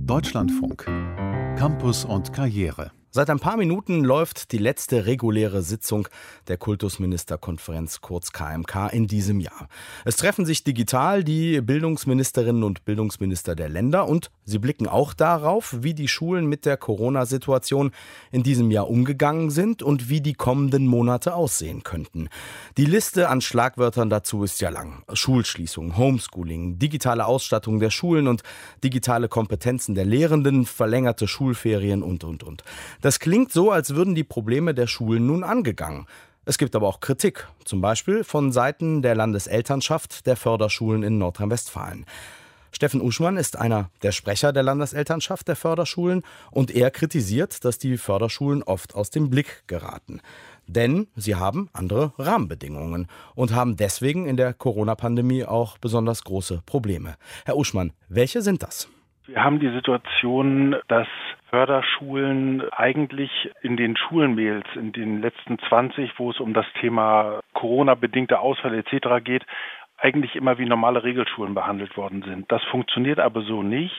Deutschlandfunk. Campus und Karriere. Seit ein paar Minuten läuft die letzte reguläre Sitzung der Kultusministerkonferenz, kurz KMK, in diesem Jahr. Es treffen sich digital die Bildungsministerinnen und Bildungsminister der Länder und sie blicken auch darauf, wie die Schulen mit der Corona-Situation in diesem Jahr umgegangen sind und wie die kommenden Monate aussehen könnten. Die Liste an Schlagwörtern dazu ist ja lang. Schulschließung, Homeschooling, digitale Ausstattung der Schulen und digitale Kompetenzen der Lehrenden, verlängerte Schulferien und. Das klingt so, als würden die Probleme der Schulen nun angegangen. Es gibt aber auch Kritik, zum Beispiel von Seiten der Landeselternschaft der Förderschulen in Nordrhein-Westfalen. Steffen Uschmann ist einer der Sprecher der Landeselternschaft der Förderschulen und er kritisiert, dass die Förderschulen oft aus dem Blick geraten. Denn sie haben andere Rahmenbedingungen und haben deswegen in der Corona-Pandemie auch besonders große Probleme. Herr Uschmann, welche sind das? Wir haben die Situation, dass Förderschulen eigentlich in den Schulmails, in den letzten 20, wo es um das Thema Corona-bedingte Ausfälle etc. geht, eigentlich immer wie normale Regelschulen behandelt worden sind. Das funktioniert aber so nicht,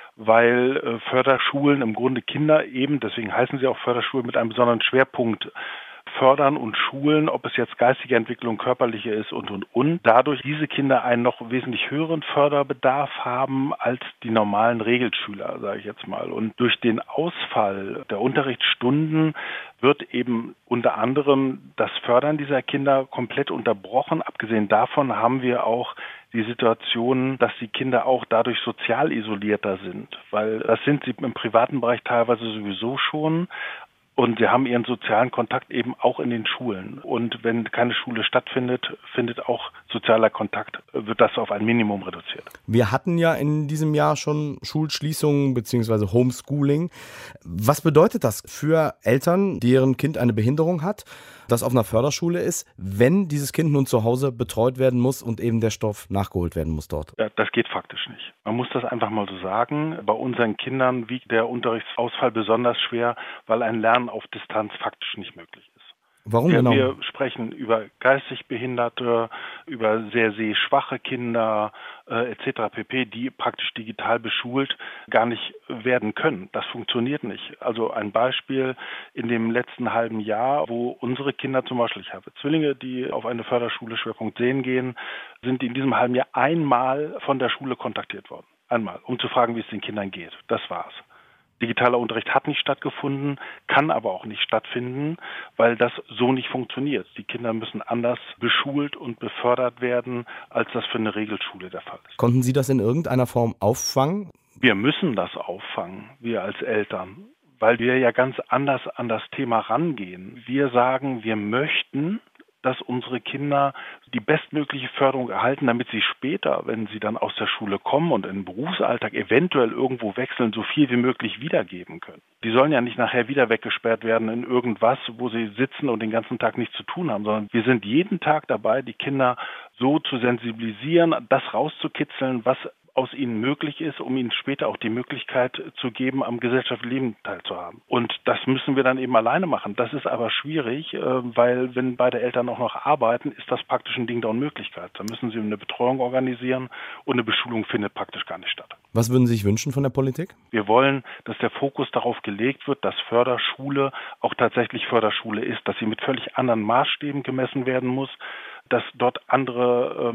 weil Förderschulen im Grunde Kinder eben, deswegen heißen sie auch Förderschulen, mit einem besonderen Schwerpunkt fördern und schulen, ob es jetzt geistige Entwicklung, körperliche ist und. Dadurch diese Kinder einen noch wesentlich höheren Förderbedarf haben als die normalen Regelschüler, sage ich jetzt mal. Und durch den Ausfall der Unterrichtsstunden wird eben unter anderem das Fördern dieser Kinder komplett unterbrochen. Abgesehen davon haben wir auch die Situation, dass die Kinder auch dadurch sozial isolierter sind, weil das sind sie im privaten Bereich teilweise sowieso schon. Und sie haben ihren sozialen Kontakt eben auch in den Schulen. Und wenn keine Schule stattfindet, findet auch sozialer Kontakt, wird das auf ein Minimum reduziert. Wir hatten ja in diesem Jahr schon Schulschließungen bzw. Homeschooling. Was bedeutet das für Eltern, deren Kind eine Behinderung hat, das auf einer Förderschule ist, wenn dieses Kind nun zu Hause betreut werden muss und eben der Stoff nachgeholt werden muss dort? Ja, das geht faktisch nicht. Man muss das einfach mal so sagen. Bei unseren Kindern wiegt der Unterrichtsausfall besonders schwer, weil ein Lernen auf Distanz faktisch nicht möglich ist. Warum genau? Wir sprechen über geistig Behinderte, über sehr sehschwache Kinder etc. pp., die praktisch digital beschult gar nicht werden können. Das funktioniert nicht. Also ein Beispiel in dem letzten halben Jahr, wo unsere Kinder zum Beispiel, ich habe Zwillinge, die auf eine Förderschule Schwerpunkt Sehen gehen, sind in diesem halben Jahr einmal von der Schule kontaktiert worden. Einmal, um zu fragen, wie es den Kindern geht. Das war's. Digitaler Unterricht hat nicht stattgefunden, kann aber auch nicht stattfinden, weil das so nicht funktioniert. Die Kinder müssen anders beschult und befördert werden, als das für eine Regelschule der Fall ist. Konnten Sie das in irgendeiner Form auffangen? Wir müssen das auffangen, wir als Eltern, weil wir ja ganz anders an das Thema rangehen. Wir sagen, wir möchten, dass unsere Kinder die bestmögliche Förderung erhalten, damit sie später, wenn sie dann aus der Schule kommen und in den Berufsalltag eventuell irgendwo wechseln, so viel wie möglich wiedergeben können. Die sollen ja nicht nachher wieder weggesperrt werden in irgendwas, wo sie sitzen und den ganzen Tag nichts zu tun haben, sondern wir sind jeden Tag dabei, die Kinder so zu sensibilisieren, das rauszukitzeln, was aus ihnen möglich ist, um ihnen später auch die Möglichkeit zu geben, am gesellschaftlichen Leben teilzuhaben. Und das müssen wir dann eben alleine machen. Das ist aber schwierig, weil wenn beide Eltern auch noch arbeiten, ist das praktisch ein Ding der Unmöglichkeit. Da müssen sie eine Betreuung organisieren und eine Beschulung findet praktisch gar nicht statt. Was würden Sie sich wünschen von der Politik? Wir wollen, dass der Fokus darauf gelegt wird, dass Förderschule auch tatsächlich Förderschule ist, dass sie mit völlig anderen Maßstäben gemessen werden muss, dass dort andere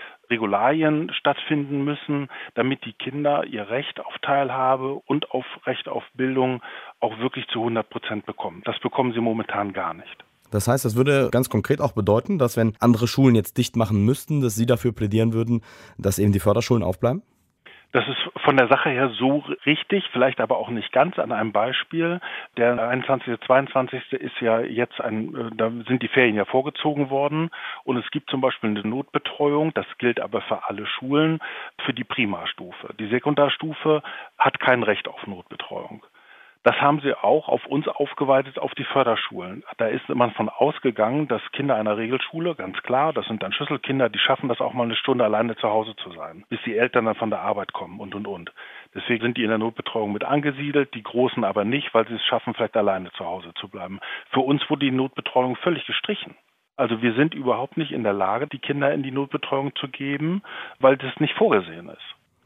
Regularien stattfinden müssen, damit die Kinder ihr Recht auf Teilhabe und auf Recht auf Bildung auch wirklich zu 100% bekommen. Das bekommen sie momentan gar nicht. Das heißt, das würde ganz konkret auch bedeuten, dass wenn andere Schulen jetzt dicht machen müssten, dass Sie dafür plädieren würden, dass eben die Förderschulen aufbleiben? Das ist von der Sache her so richtig, vielleicht aber auch nicht ganz an einem Beispiel. Der 21., 22. ist ja jetzt da sind die Ferien ja vorgezogen worden und es gibt zum Beispiel eine Notbetreuung, das gilt aber für alle Schulen, für die Primarstufe. Die Sekundarstufe hat kein Recht auf Notbetreuung. Das haben sie auch auf uns aufgeweitet auf die Förderschulen. Da ist man von ausgegangen, dass Kinder einer Regelschule, ganz klar, das sind dann Schlüsselkinder, die schaffen das auch mal eine Stunde alleine zu Hause zu sein, bis die Eltern dann von der Arbeit kommen und. Deswegen sind die in der Notbetreuung mit angesiedelt, die Großen aber nicht, weil sie es schaffen, vielleicht alleine zu Hause zu bleiben. Für uns wurde die Notbetreuung völlig gestrichen. Also wir sind überhaupt nicht in der Lage, die Kinder in die Notbetreuung zu geben, weil das nicht vorgesehen ist.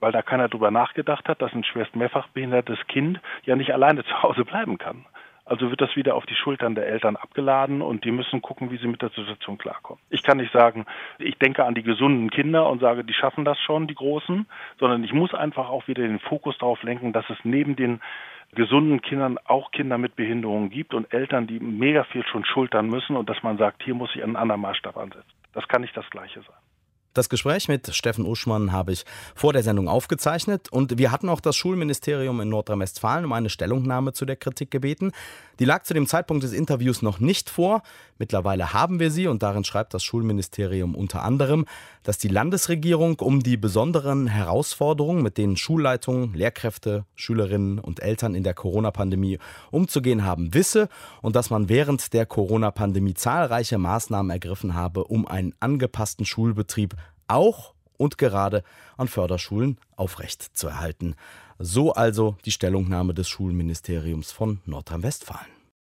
weil da keiner drüber nachgedacht hat, dass ein schwerst mehrfach behindertes Kind ja nicht alleine zu Hause bleiben kann. Also wird das wieder auf die Schultern der Eltern abgeladen und die müssen gucken, wie sie mit der Situation klarkommen. Ich kann nicht sagen, ich denke an die gesunden Kinder und sage, die schaffen das schon, die Großen, sondern ich muss einfach auch wieder den Fokus darauf lenken, dass es neben den gesunden Kindern auch Kinder mit Behinderungen gibt und Eltern, die mega viel schon schultern müssen und dass man sagt, hier muss ich einen anderen Maßstab ansetzen. Das kann nicht das Gleiche sein. Das Gespräch mit Steffen Uschmann habe ich vor der Sendung aufgezeichnet und wir hatten auch das Schulministerium in Nordrhein-Westfalen um eine Stellungnahme zu der Kritik gebeten. Die lag zu dem Zeitpunkt des Interviews noch nicht vor. Mittlerweile haben wir sie und darin schreibt das Schulministerium unter anderem, dass die Landesregierung um die besonderen Herausforderungen, mit denen Schulleitungen, Lehrkräfte, Schülerinnen und Eltern in der Corona-Pandemie umzugehen haben, wisse und dass man während der Corona-Pandemie zahlreiche Maßnahmen ergriffen habe, um einen angepassten Schulbetrieb auch und gerade an Förderschulen aufrechtzuerhalten. So also die Stellungnahme des Schulministeriums von Nordrhein-Westfalen.